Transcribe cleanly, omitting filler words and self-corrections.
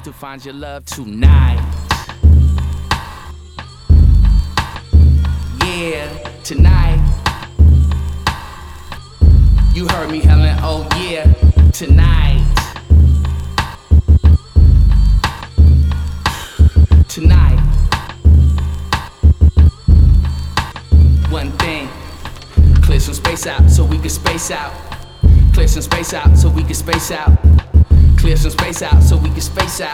choose to find your love tonight. Yeah, tonight. You heard me yelling, oh yeah, tonight. Tonight. One thing, clear some space out so we can space out. Clear some space out so we can space out. Clear some space out so we can space out.